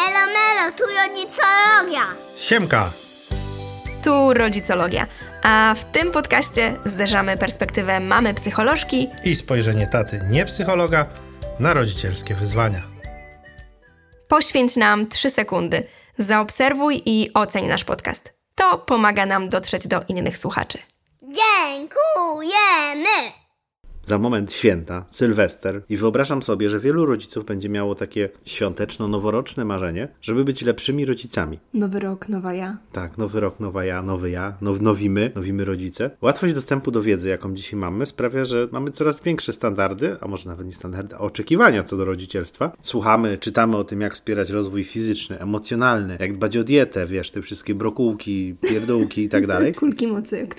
Elo melo, tu rodzicologia. Siemka! Tu rodzicologia, a w tym podcaście zderzamy perspektywę mamy psycholożki I spojrzenie taty, nie psychologa, na rodzicielskie wyzwania. Poświęć nam 3 sekundy, zaobserwuj i oceń nasz podcast. To pomaga nam dotrzeć do innych słuchaczy. Dziękujemy. Za moment święta, Sylwester i wyobrażam sobie, że wielu rodziców będzie miało takie świąteczno-noworoczne marzenie, żeby być lepszymi rodzicami. Nowy rok, nowa ja. Tak, nowy rok, nowa ja, nowy ja, nowimy rodzice. Łatwość dostępu do wiedzy, jaką dzisiaj mamy, sprawia, że mamy coraz większe standardy, a może nawet nie standardy, a oczekiwania co do rodzicielstwa. Słuchamy, czytamy o tym, jak wspierać rozwój fizyczny, emocjonalny, jak dbać o dietę, wiesz, te wszystkie brokułki, pierdółki i tak dalej. Kulki mocy,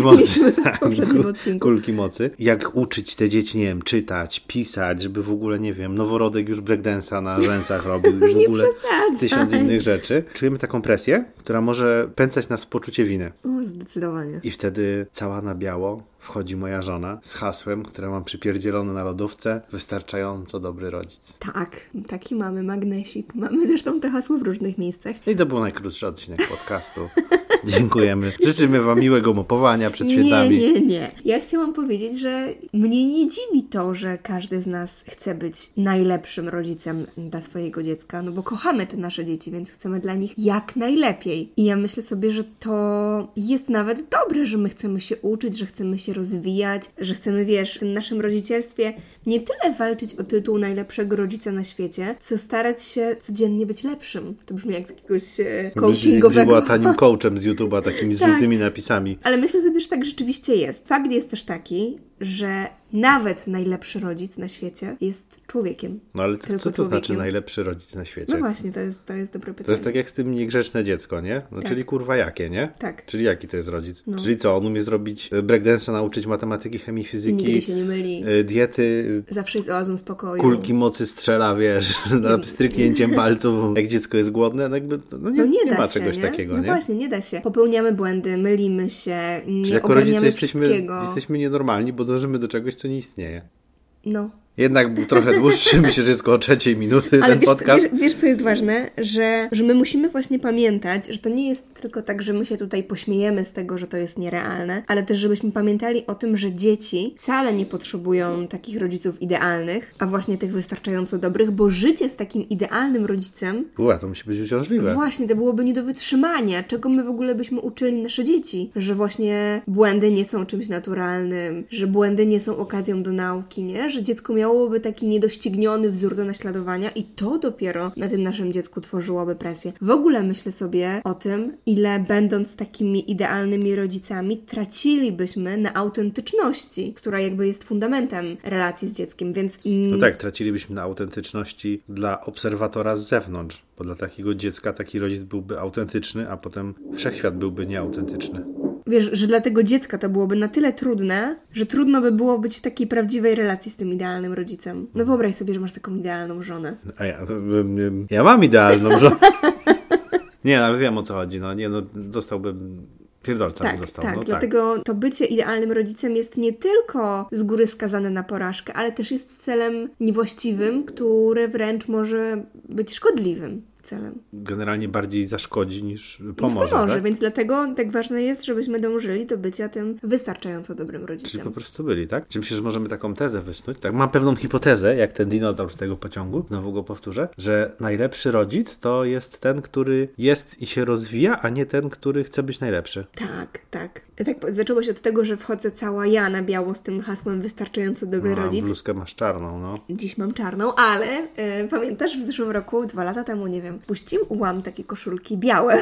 Kulki mocy. Jak uczyć te dzieci, nie wiem, czytać, pisać, żeby w ogóle, nie wiem, noworodek już breakdance'a na rzęsach robił, już w ogóle tysiąc innych rzeczy. Czujemy taką presję, która może pędzać nas w poczucie winy. Zdecydowanie. I wtedy cała na biało wchodzi moja żona z hasłem, które mam przypierdzielone na lodówce: wystarczająco dobry rodzic. Tak, taki mamy magnesik. Mamy zresztą te hasło w różnych miejscach. I to był najkrótszy odcinek podcastu. Dziękujemy. Życzymy wam miłego mopowania przed świętami. Nie. Ja chciałam powiedzieć, że mnie nie dziwi to, że każdy z nas chce być najlepszym rodzicem dla swojego dziecka, no bo kochamy te nasze dzieci, więc chcemy dla nich jak najlepiej. I ja myślę sobie, że to jest nawet dobre, że my chcemy się uczyć, że chcemy się rozwijać, że chcemy, wiesz, w tym naszym rodzicielstwie nie tyle walczyć o tytuł najlepszego rodzica na świecie, co starać się codziennie być lepszym. To brzmi jak z jakiegoś coachingowego. Byś była tanim coachem z YouTube'a, takimi żółtymi napisami. Ale myślę sobie, że tak rzeczywiście jest. Fakt jest też taki, że nawet najlepszy rodzic na świecie jest człowiekiem. No ale co to znaczy człowiekiem. Najlepszy rodzic na świecie? No właśnie, to jest dobre pytanie. To jest tak jak z tym niegrzeczne dziecko, nie? No tak. Czyli kurwa jakie, nie? Tak. Czyli jaki to jest rodzic? No. Czyli co, on umie zrobić breakdance'a, nauczyć matematyki, chemii, fizyki, nigdy się nie myli. Diety, Zawsze jest oazą spokoju. kulki mocy strzela, wiesz, stryknięciem palców, jak dziecko jest głodne, no jakby nie ma czegoś takiego, no nie? właśnie, nie da się. Popełniamy błędy, mylimy się, Czyli nie jako rodzice ogarniamy jesteśmy nienormalni, bo dążymy do czegoś, co nie istnieje. No. Jednak był trochę dłuższy, myślę, że jest koło 3 minuty ale ten podcast. Wiesz, co jest ważne? Że my musimy właśnie pamiętać, że to nie jest tylko tak, że my się tutaj pośmiejemy z tego, że to jest nierealne, ale też żebyśmy pamiętali o tym, że dzieci wcale nie potrzebują takich rodziców idealnych, a właśnie tych wystarczająco dobrych, bo życie z takim idealnym rodzicem... To musi być uciążliwe. Właśnie, to byłoby nie do wytrzymania. Czego my w ogóle byśmy uczyli nasze dzieci? Że właśnie błędy nie są czymś naturalnym, że błędy nie są okazją do nauki, nie? Że dziecko miałoby taki niedościgniony wzór do naśladowania i to dopiero na tym naszym dziecku tworzyłoby presję. W ogóle myślę sobie o tym, ile będąc takimi idealnymi rodzicami tracilibyśmy na autentyczności, która jakby jest fundamentem relacji z dzieckiem, więc... No tak, tracilibyśmy na autentyczności dla obserwatora z zewnątrz, bo dla takiego dziecka taki rodzic byłby autentyczny, a potem wszechświat byłby nieautentyczny. Wiesz, że dla tego dziecka to byłoby na tyle trudne, że trudno by było być w takiej prawdziwej relacji z tym idealnym rodzicem. No wyobraź sobie, że masz taką idealną żonę. A ja mam idealną żonę. Nie, ale wiem o co chodzi. Dostałbym... Pierdolca tak, dostał. tak, dlatego to bycie idealnym rodzicem jest nie tylko z góry skazane na porażkę, ale też jest celem niewłaściwym, który wręcz może być szkodliwym celem. Generalnie bardziej zaszkodzi niż pomoże. Tak? Więc dlatego tak ważne jest, żebyśmy dążyli do bycia tym wystarczająco dobrym rodzicem. Czyli po prostu byli, tak? Czy myślisz, że możemy taką tezę wysnuć? Tak, mam pewną hipotezę, jak ten dinozaur z tego pociągu, znowu go powtórzę, że najlepszy rodzic to jest ten, który jest i się rozwija, a nie ten, który chce być najlepszy. Tak. Zaczęło się od tego, że wchodzę cała ja na biało z tym hasłem wystarczająco dobry rodzic. Bluzkę masz czarną, no. Dziś mam czarną, ale pamiętasz, w zeszłym roku, 2 lata temu, nie wiem, puściłam takie koszulki białe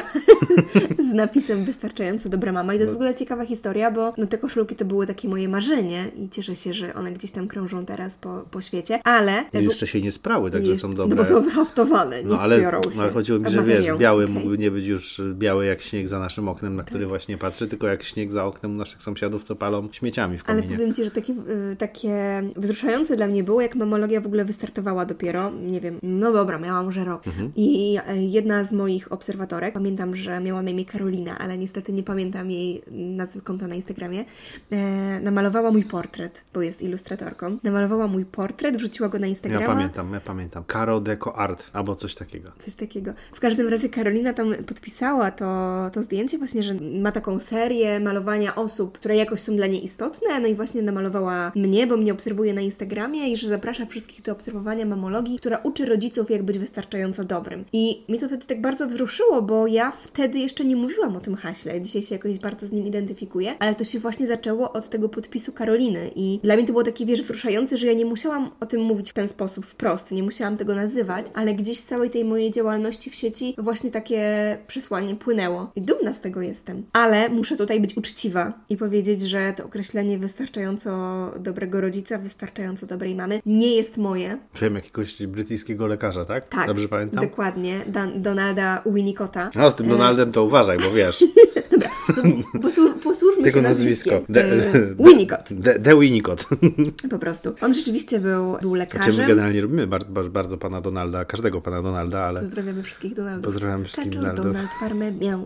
z napisem wystarczająco dobra mama i to jest w ogóle ciekawa historia, bo te koszulki to były takie moje marzenie i cieszę się, że one gdzieś tam krążą teraz po świecie, ale... No jeszcze się nie sprały, także są dobre. No bo są wyhaftowane, nie spiorą się. Ale chodziło mi, że wiesz, biały mógłby nie być już biały jak śnieg za naszym oknem, na który właśnie patrzy, tylko jak śnieg za oknem naszych sąsiadów, co palą śmieciami w kominie. Ale powiem Ci, że takie wzruszające dla mnie było, jak mamologia w ogóle wystartowała dopiero, nie wiem, no dobra, miała może rok. I I jedna z moich obserwatorek, pamiętam, że miała na imię Karolina, ale niestety nie pamiętam jej nazwy konta na Instagramie, namalowała mój portret, bo jest ilustratorką. Namalowała mój portret, wrzuciła go na Instagrama. Ja pamiętam. Caro Deco Art, albo coś takiego. Coś takiego. W każdym razie Karolina tam podpisała to zdjęcie właśnie, że ma taką serię malowania osób, które jakoś są dla niej istotne, no i właśnie namalowała mnie, bo mnie obserwuje na Instagramie i że zaprasza wszystkich do obserwowania mamologii, która uczy rodziców, jak być wystarczająco dobrym. I mnie to wtedy tak bardzo wzruszyło, bo ja wtedy jeszcze nie mówiłam o tym haśle. Dzisiaj się jakoś bardzo z nim identyfikuję, ale to się właśnie zaczęło od tego podpisu Karoliny i dla mnie to było takie, wzruszające, że ja nie musiałam o tym mówić w ten sposób wprost, nie musiałam tego nazywać, ale gdzieś z całej tej mojej działalności w sieci właśnie takie przesłanie płynęło. I dumna z tego jestem. Ale muszę tutaj być uczciwa i powiedzieć, że to określenie wystarczająco dobrego rodzica, wystarczająco dobrej mamy nie jest moje. Wiem, jakiegoś brytyjskiego lekarza, tak? Tak, dobrze pamiętam? Dokładnie. Donalda Winnicotta. No, z tym Donaldem to uważaj, bo wiesz. Dobra, posłużmy Tego się nazwisko. Winnicott. The Winnicott. Po prostu. On rzeczywiście był lekarzem. My generalnie lubimy bardzo pana Donalda, każdego pana Donalda, ale... Pozdrawiamy wszystkich Donaldów. Pozdrawiamy wszystkich Donaldów. Donald farmę miał.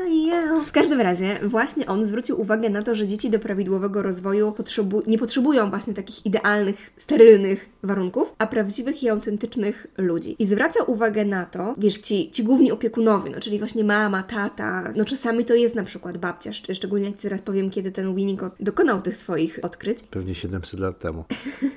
W każdym razie właśnie on zwrócił uwagę na to, że dzieci do prawidłowego rozwoju nie potrzebują właśnie takich idealnych, sterylnych warunków, a prawdziwych i autentycznych ludzi. I zwraca uwagę na to, ci główni opiekunowie, no czyli właśnie mama, tata, no czasami to jest na przykład babcia, szczególnie jak teraz powiem, kiedy ten Winnicott dokonał tych swoich odkryć. Pewnie 700 lat temu.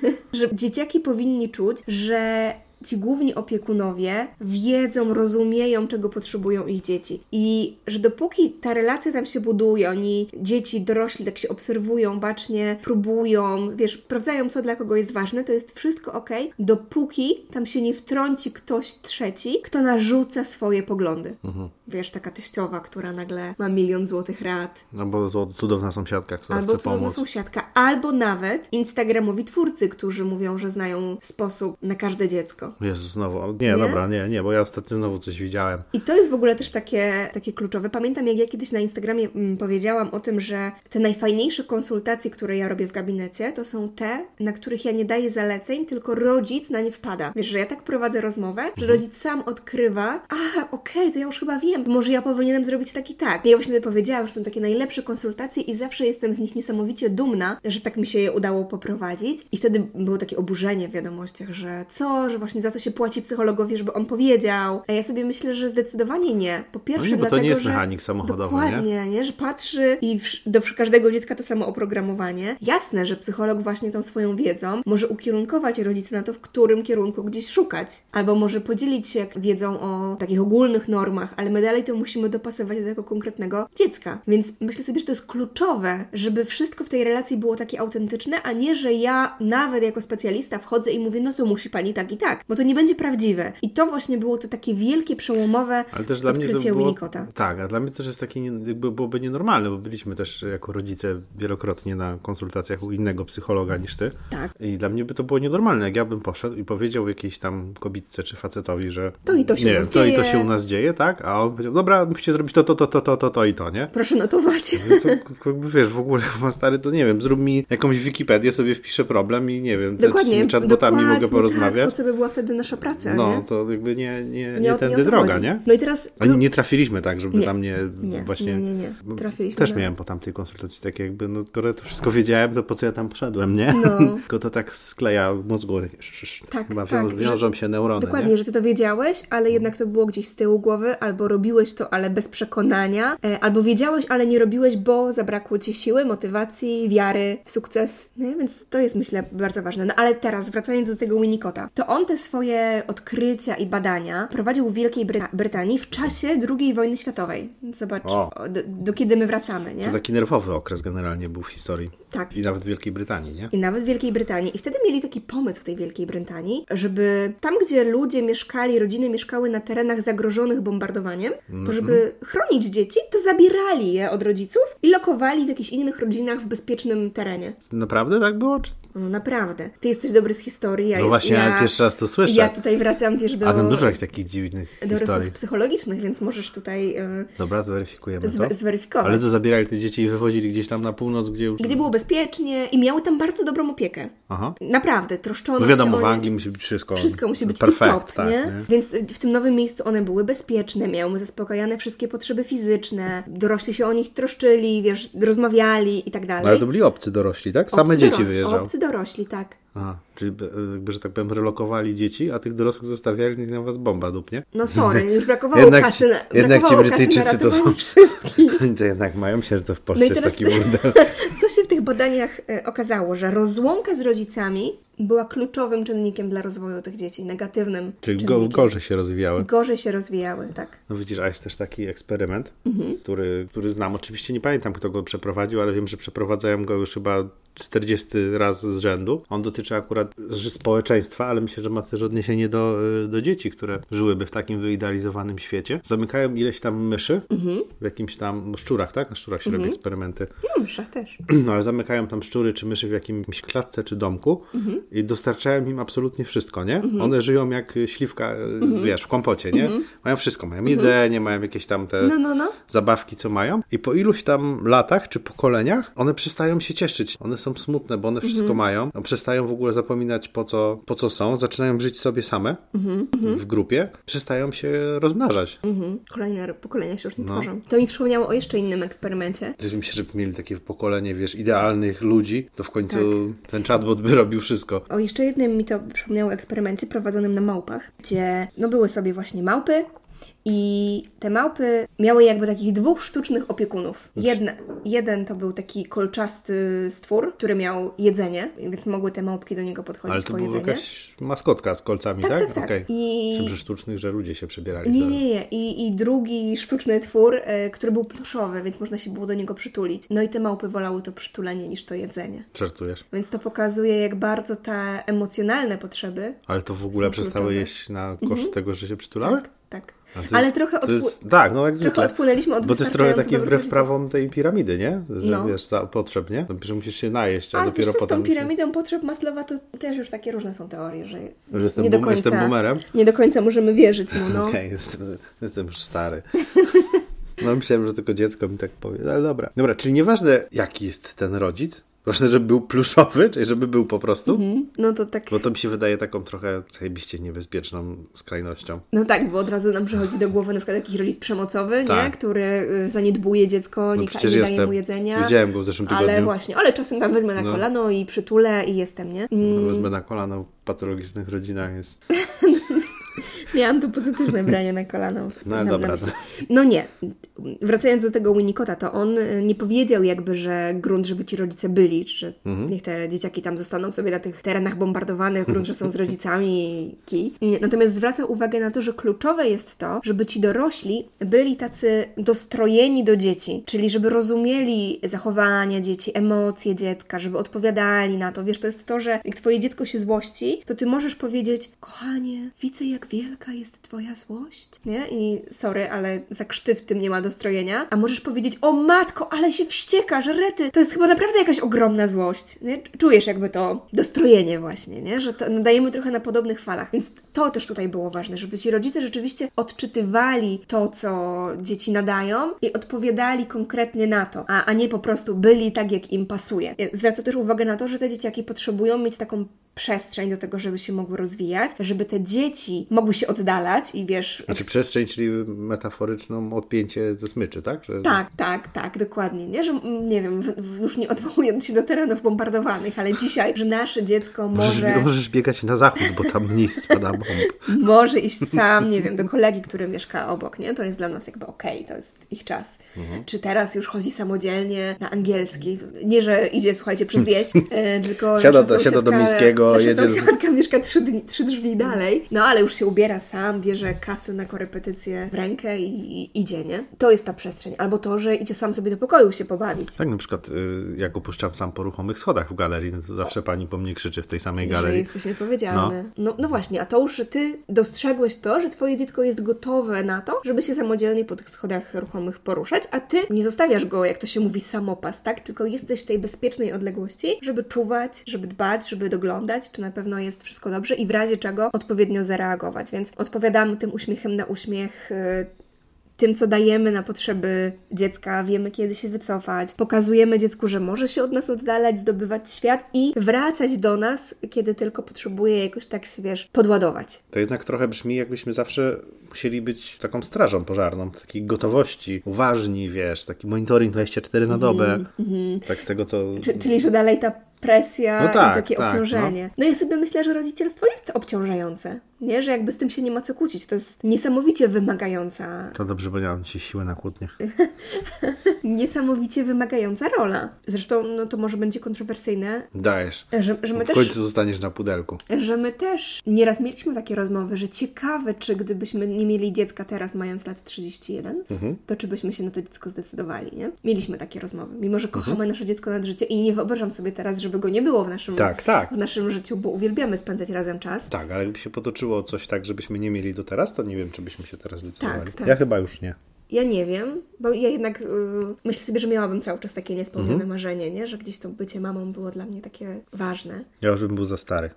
Że dzieciaki powinni czuć, że ci główni opiekunowie wiedzą, rozumieją, czego potrzebują ich dzieci. I że dopóki ta relacja tam się buduje, dzieci, dorośli tak się obserwują, bacznie próbują, sprawdzają, co dla kogo jest ważne, to jest wszystko okej, dopóki tam się nie wtrąci ktoś trzeci, kto narzuca swoje poglądy. Taka teściowa, która nagle ma 1 000 000 złotych rad. Albo cudowna sąsiadka, która chce pomóc. Albo cudowna sąsiadka, albo nawet instagramowi twórcy, którzy mówią, że znają sposób na każde dziecko. Jezu, znowu. Nie, bo ja ostatnio znowu coś widziałem. I to jest w ogóle też takie kluczowe. Pamiętam, jak ja kiedyś na Instagramie powiedziałam o tym, że te najfajniejsze konsultacje, które ja robię w gabinecie, to są te, na których ja nie daję zaleceń, tylko rodzic na nie wpada. Że ja tak prowadzę rozmowę, że rodzic sam odkrywa, okej, to ja już chyba wiem, może ja powinienem zrobić tak i tak. Ja właśnie powiedziałam, że są takie najlepsze konsultacje i zawsze jestem z nich niesamowicie dumna, że tak mi się je udało poprowadzić. I wtedy było takie oburzenie w wiadomościach, że że właśnie za to się płaci psychologowi, żeby on powiedział. A ja sobie myślę, że zdecydowanie nie. Po pierwsze, bo to nie jest mechanik samochodowy, dokładnie, nie? Że patrzy i do każdego dziecka to samo oprogramowanie. Jasne, że psycholog właśnie tą swoją wiedzą może ukierunkować rodzica na to, w którym kierunku gdzieś szukać. Albo może podzielić się wiedzą o takich ogólnych normach, ale my dalej to musimy dopasować do tego konkretnego dziecka. Więc myślę sobie, że to jest kluczowe, żeby wszystko w tej relacji było takie autentyczne, a nie, że ja nawet jako specjalista wchodzę i mówię, no to musi pani tak i tak, bo to nie będzie prawdziwe. I to właśnie było to takie wielkie, przełomowe odkrycie Winnicotta. Tak, a dla mnie też jest takie, byłoby nienormalne, bo byliśmy też jako rodzice wielokrotnie na konsultacjach u innego psychologa niż ty. Tak. I dla mnie by to było nienormalne, jak ja bym poszedł i powiedział jakiejś tam kobietce czy facetowi, że to i to się u nas dzieje, tak? A on powiedział, dobra, musicie zrobić to i to, nie? Proszę notować. To jakby w ogóle, stary, to nie wiem, zrób mi jakąś Wikipedię, sobie wpiszę problem i nie wiem, dokładnie, z chatbotami mogę porozmawiać. Tak, po co by była wtedy nasza praca, no, nie? to jakby nie tędy droga, chodzi. nie? No i teraz... Ani nie trafiliśmy tak, żeby tam nie właśnie... Nie. Trafiliśmy. Też miałem po tamtej konsultacji takie jakby, skoro to wszystko wiedziałem, to po co ja tam poszedłem, nie? No. Tylko to tak skleja w mózgu. Tak, chyba wiążą się neurony, dokładnie, nie? że ty to wiedziałeś, ale jednak to było gdzieś z tyłu głowy, albo robiłeś to, ale bez przekonania, albo wiedziałeś, ale nie robiłeś, bo zabrakło ci siły, motywacji, wiary w sukces. No, więc to jest, myślę, bardzo ważne. No ale teraz, wracając do tego Winnicotta, to on te swoje odkrycia i badania prowadził w Wielkiej Brytanii w czasie II wojny światowej. Zobacz, do kiedy my wracamy, nie? To taki nerwowy okres generalnie był w historii. Tak. I nawet w Wielkiej Brytanii, nie? I nawet w Wielkiej Brytanii. I wtedy mieli taki pomysł w tej Wielkiej Brytanii, żeby tam, gdzie ludzie mieszkali, rodziny mieszkały na terenach zagrożonych bombardowaniem, to żeby chronić dzieci, to zabierali je od rodziców i lokowali w jakichś innych rodzinach w bezpiecznym terenie. Naprawdę tak było? No naprawdę. Ty jesteś dobry z historii. No właśnie, ja pierwszy raz to słyszę. Ja tutaj wracam, wiesz, A tam dużo jakichś takich dziwnych do historii. rysów psychologicznych, więc możesz tutaj Dobra, zweryfikujemy to. zweryfikować. Ale to zabierali te dzieci i wywozili gdzieś tam na północ, gdzie już... Gdzie było bezpiecznie i miały tam bardzo dobrą opiekę. Aha. Naprawdę, troszczono No wiadomo, się w o nie. Anglii musi być wszystko. Wszystko musi być perfekt, tip-top, tak, nie? Więc w tym nowym miejscu one były bezpieczne, miały zaspokajane wszystkie potrzeby fizyczne, dorośli się o nich troszczyli, wiesz, rozmawiali i tak dalej. No ale to byli obcy dorośli, tak? Same Obcy dzieci dorośli, wyjeżdżały. Obcy dorośli, tak. Aha, czyli jakby, że tak powiem, relokowali dzieci, a tych dorosłych zostawiali, niech na was bomba dupnie. No sorry, już brakowało kasy na jednak ci Brytyjczycy to są... ratowanie wszystkich. Oni to jednak mają, myślę, że to w Polsce No i jest teraz- taki burdel. Co się w tych badaniach okazało, że rozłąka z rodzicami była kluczowym czynnikiem dla rozwoju tych dzieci, negatywnym Czyli czynnikiem. gorzej się rozwijały. Gorzej się rozwijały, tak. No widzisz, a jest też taki eksperyment, który znam. Oczywiście nie pamiętam, kto go przeprowadził, ale wiem, że przeprowadzają go już chyba 40 raz z rzędu. On dotyczy akurat społeczeństwa, ale myślę, że ma też odniesienie do dzieci, które żyłyby w takim wyidealizowanym świecie. Zamykają ileś tam myszy w jakimś tam szczurach, tak? Na szczurach się robi eksperymenty. No, myszach też. No ale zamykają tam szczury czy myszy w jakimś klatce czy domku i dostarczają im absolutnie wszystko, nie? One żyją jak śliwka, wiesz, w kompocie, nie? Mają wszystko, mają jedzenie, mają jakieś tam te No. zabawki, co mają i po iluś tam latach czy pokoleniach one przestają się cieszyć. One są smutne, bo one wszystko mają. Przestają w ogóle zapominać po co są. Zaczynają żyć sobie same w grupie. Przestają się rozmnażać. Kolejne pokolenia się już nie No. tworzą. To mi przypomniało o jeszcze innym eksperymencie. Myślę, że mieli takie pokolenie, wiesz, idealnych ludzi, to w końcu Tak. ten chatbot by robił wszystko. O jeszcze jednym mi to przypomniało eksperymencie prowadzonym na małpach, gdzie były sobie właśnie małpy i te małpy miały jakby takich dwóch sztucznych opiekunów. Jeden to był taki kolczasty stwór, który miał jedzenie, więc mogły te małpki do niego podchodzić Ale to po była jedzenie. jakaś maskotka z kolcami, tak? Tak. Okej. I- Myślałem, że sztucznych, że ludzie się przebierali. Nie. I drugi sztuczny twór, który był pluszowy, więc można się było do niego przytulić. No i te małpy wolały to przytulenie niż to jedzenie. Żartujesz. Więc to pokazuje, jak bardzo te emocjonalne potrzeby... Ale to w ogóle Są przestały kluczowe. jeść na koszt tego, że się przytulały? Tak. A to Ale jest- trochę to jest, tak, no jak trochę zwykle. odpłynęliśmy od Bo to jest trochę wystarczająco taki dobrych wbrew rodziców. prawom tej piramidy, nie? Że No. wiesz, za potrzeb, nie? Że musisz się najeść, a A dopiero wiesz co, z potem... tą piramidą potrzeb Maslowa to też już takie różne są teorie, że Że jestem, nie do końca, jestem boomerem? nie do końca możemy wierzyć mu, no. Okej, jestem już stary. No myślałem, że tylko dziecko mi tak powie, ale dobra. Dobra, czyli nieważne jaki jest ten rodzic, ważne, żeby był pluszowy, czyli żeby był po prostu, No to tak, bo to mi się wydaje taką trochę zajebiście niebezpieczną skrajnością. no tak, bo od razu nam przychodzi do głowy na przykład jakiś rodzic przemocowy, Tak. nie? Który zaniedbuje dziecko, No nie przecież daje jestem. mu jedzenia. Widziałem go w zeszłym tygodniu. Ale właśnie, ale czasem tam wezmę na No. kolano i przytulę i jestem, nie? No, wezmę na kolano w patologicznych rodzinach jest... Miałam to pozytywne branie na kolano. No, Mam dobra, na myśli. No nie. Wracając do tego Winnicotta, to on nie powiedział jakby, że grunt, żeby ci rodzice byli, czy że niech te dzieciaki tam zostaną sobie na tych terenach bombardowanych, grunt, że są z rodzicami i kij. Nie. Natomiast zwraca uwagę na to, że kluczowe jest to, żeby ci dorośli byli tacy dostrojeni do dzieci, czyli żeby rozumieli zachowania dzieci, emocje dziecka, żeby odpowiadali na to. Wiesz, to jest to, że jak twoje dziecko się złości, to ty możesz powiedzieć: kochanie, widzę jak wielka jest twoja złość, nie? I sorry, ale za krzty w tym nie ma dostrojenia. A możesz powiedzieć: o matko, ale się wścieka, że rety, to jest chyba naprawdę jakaś ogromna złość, nie? Czujesz jakby to dostrojenie właśnie, nie? Że to nadajemy trochę na podobnych falach, więc to też tutaj było ważne, żeby ci rodzice rzeczywiście odczytywali to, co dzieci nadają i odpowiadali konkretnie na to, a nie po prostu byli tak, jak im pasuje. Zwraca też uwagę na to, że te dzieciaki potrzebują mieć taką przestrzeń do tego, żeby się mogły rozwijać, żeby te dzieci mogły się oddalać i wiesz... Znaczy przestrzeń, czyli metaforyczną odpięcie ze smyczy, tak? Że... Tak, dokładnie, nie? Że, nie wiem, już nie odwołując się do terenów bombardowanych, ale dzisiaj, że nasze dziecko Możesz biegać na zachód, bo tam mniej spada bomb. może iść sam, nie wiem, do kolegi, który mieszka obok, nie? To jest dla nas jakby okej, to jest ich czas. Czy teraz już chodzi samodzielnie na angielski? Nie, że idzie, słuchajcie, przez wieś, tylko Siada do sąsiadka miejskiego dziecko Nasza jedzie... sąsiadka mieszka 3 drzwi dalej, no ale już się ubiera sam, bierze kasę na korepetycję w rękę i idzie, nie? To jest ta przestrzeń. Albo to, że idzie sam sobie do pokoju się pobawić. Tak, na przykład jak opuszczam sam po ruchomych schodach w galerii, no to zawsze pani po mnie krzyczy w tej samej Że galerii. jesteś odpowiedzialny. No właśnie, a to już, że ty dostrzegłeś to, że twoje dziecko jest gotowe na to, żeby się samodzielnie po tych schodach ruchomych poruszać, a ty nie zostawiasz go, jak to się mówi, samopas, tak? Tylko jesteś w tej bezpiecznej odległości, żeby czuwać, żeby dbać, żeby doglądać, czy na pewno jest wszystko dobrze i w razie czego odpowiednio zareagować. Więc odpowiadamy tym uśmiechem na uśmiech, tym, co dajemy na potrzeby dziecka, wiemy, kiedy się wycofać, pokazujemy dziecku, że może się od nas oddalać, zdobywać świat i wracać do nas, kiedy tylko potrzebuje jakoś tak się, podładować. To jednak trochę brzmi, jakbyśmy zawsze musieli być taką strażą pożarną, takiej gotowości, uważni, taki monitoring 24 na dobę. Tak z tego, co... Czyli, że dalej ta presja no tak, i takie tak, obciążenie. No ja sobie myślę, że rodzicielstwo jest obciążające, nie? Że jakby z tym się nie ma co kłócić. To jest niesamowicie wymagająca... To dobrze, bo nie mam dzisiaj siły na kłótnię. Niesamowicie wymagająca rola. Zresztą, no to może będzie kontrowersyjne. Dajesz. Że my w końcu zostaniesz na pudelku. Że my też nieraz mieliśmy takie rozmowy, że ciekawe, czy gdybyśmy nie mieli dziecka teraz, mając lat 31, to czy byśmy się na to dziecko zdecydowali, nie? Mieliśmy takie rozmowy. Mimo, że kochamy nasze dziecko nad życie i nie wyobrażam sobie teraz, żeby go nie było w naszym życiu, bo uwielbiamy spędzać razem czas. Tak, ale jakby się potoczyło coś tak, żebyśmy nie mieli do teraz, to nie wiem, czy byśmy się teraz zdecydowali. Tak. Ja chyba już nie. Ja nie wiem, bo ja jednak myślę sobie, że miałabym cały czas takie niespełnione marzenie, nie? Że gdzieś to bycie mamą było dla mnie takie ważne. Ja już bym był za stary.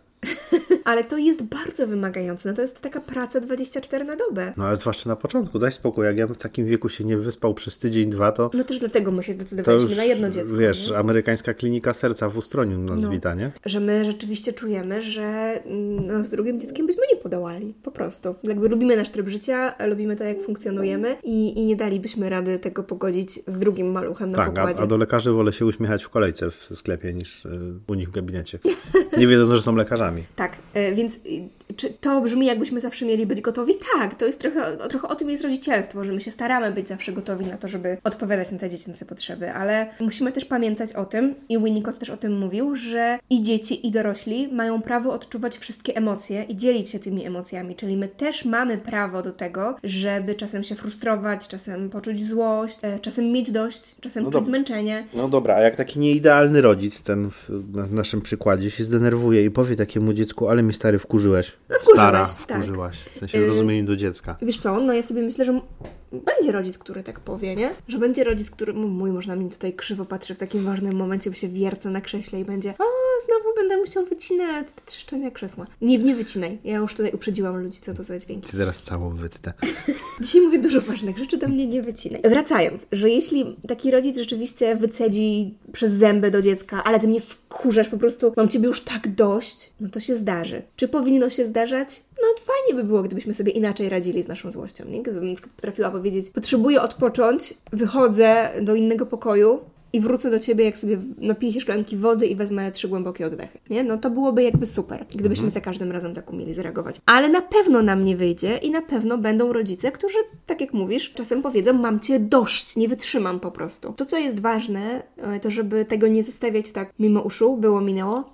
Ale to jest bardzo wymagające. No to jest taka praca 24 na dobę. No ale zwłaszcza na początku, daj spokój. Jak ja w takim wieku się nie wyspał przez tydzień, 2, to... No też dlatego my się To zdecydowaliśmy już, na jedno dziecko. wiesz, nie? amerykańska klinika serca w Ustroniu nas wita, nie? Że my rzeczywiście czujemy, że z drugim dzieckiem byśmy nie podołali. Po prostu. Jakby lubimy nasz tryb życia, lubimy to, jak funkcjonujemy i nie dalibyśmy rady tego pogodzić z drugim maluchem na pokładzie. A do lekarzy wolę się uśmiechać w kolejce w sklepie niż u nich w gabinecie. Nie wiedząc, że są lekarzami. Tak, więc czy to brzmi, jakbyśmy zawsze mieli być gotowi? Tak, to jest trochę o tym jest rodzicielstwo, że my się staramy być zawsze gotowi na to, żeby odpowiadać na te dziecięce potrzeby, ale musimy też pamiętać o tym, i Winnicott też o tym mówił, że i dzieci, i dorośli mają prawo odczuwać wszystkie emocje i dzielić się tymi emocjami, czyli my też mamy prawo do tego, żeby czasem się frustrować, czasem poczuć złość, czasem mieć dość, czasem czuć zmęczenie. No dobra, a jak taki nieidealny rodzic, ten w naszym przykładzie, się zdenerwuje i powie takiemu dziecku, ale mi stary wkurzyłeś. No, wkurzyłeś, Stara, tak. wkurzyłaś. W sensie w rozumieniu do dziecka. Wiesz co, no ja sobie myślę, że będzie rodzic, który tak powie, nie? Że będzie rodzic, który, mój może na mnie tutaj krzywo patrzy w takim ważnym momencie, bo się wierce na krześle i będzie znowu będę musiał wycinać te trzeszczenia krzesła. Nie wycinaj. Ja już tutaj uprzedziłam ludzi, co to za dźwięki. Ty zaraz całą wytnę. Dzisiaj mówię dużo ważnych rzeczy, do mnie nie wycinaj. Wracając, że jeśli taki rodzic rzeczywiście wycedzi przez zęby do dziecka, ale ty mnie wkurzasz, po prostu mam ciebie już tak dość, no to się zdarzy. Czy powinno się zdarzać? No fajnie by było, gdybyśmy sobie inaczej radzili z naszą złością, nie? Gdybym na przykład potrafiła powiedzieć, potrzebuję odpocząć, wychodzę do innego pokoju i wrócę do ciebie, jak sobie napiję się szklanki wody i wezmę 3 głębokie oddechy, nie? No to byłoby jakby super, gdybyśmy za każdym razem tak umieli zareagować. Ale na pewno nam nie wyjdzie i na pewno będą rodzice, którzy, tak jak mówisz, czasem powiedzą, mam cię dość, nie wytrzymam po prostu. To, co jest ważne, to żeby tego nie zostawiać tak mimo uszu, było, minęło.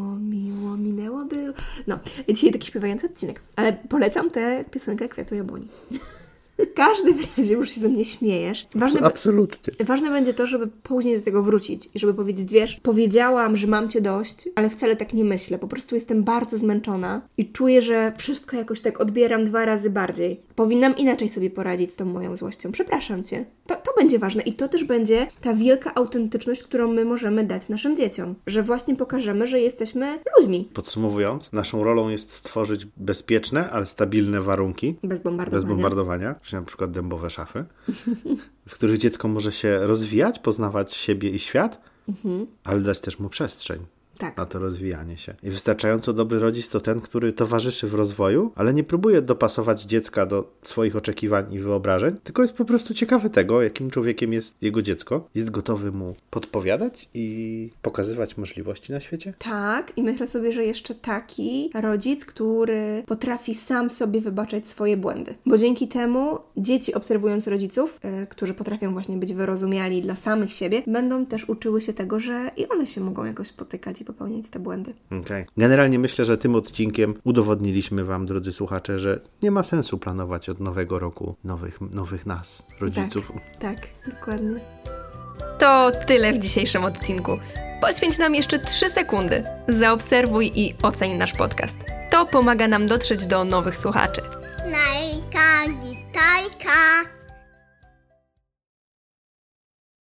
No, dzisiaj taki śpiewający odcinek, ale polecam tę piosenkę Kwiatu Jabłoni. W każdym razie już się ze mnie śmiejesz. Absolutnie. Ważne będzie to, żeby później do tego wrócić i żeby powiedzieć, wiesz, powiedziałam, że mam cię dość, ale wcale tak nie myślę. Po prostu jestem bardzo zmęczona i czuję, że wszystko jakoś tak odbieram 2 razy bardziej. Powinnam inaczej sobie poradzić z tą moją złością. Przepraszam cię. To będzie ważne i to też będzie ta wielka autentyczność, którą my możemy dać naszym dzieciom. Że właśnie pokażemy, że jesteśmy ludźmi. Podsumowując, naszą rolą jest stworzyć bezpieczne, ale stabilne warunki. Bez bombardowania. Czyli na przykład dębowe szafy, w których dziecko może się rozwijać, poznawać siebie i świat, ale dać też mu przestrzeń. Tak. Na to rozwijanie się. I wystarczająco dobry rodzic to ten, który towarzyszy w rozwoju, ale nie próbuje dopasować dziecka do swoich oczekiwań i wyobrażeń, tylko jest po prostu ciekawy tego, jakim człowiekiem jest jego dziecko. Jest gotowy mu podpowiadać i pokazywać możliwości na świecie. Tak, i myślę sobie, że jeszcze taki rodzic, który potrafi sam sobie wybaczać swoje błędy. Bo dzięki temu dzieci, obserwując rodziców, którzy potrafią właśnie być wyrozumiali dla samych siebie, będą też uczyły się tego, że i one się mogą jakoś spotykać i popełniać te błędy. Okej. Generalnie myślę, że tym odcinkiem udowodniliśmy wam, drodzy słuchacze, że nie ma sensu planować od nowego roku nowych nas, rodziców. Tak, dokładnie. To tyle w dzisiejszym odcinku. Poświęć nam jeszcze 3 sekundy. Zaobserwuj i oceń nasz podcast. To pomaga nam dotrzeć do nowych słuchaczy. Najka, gitajka.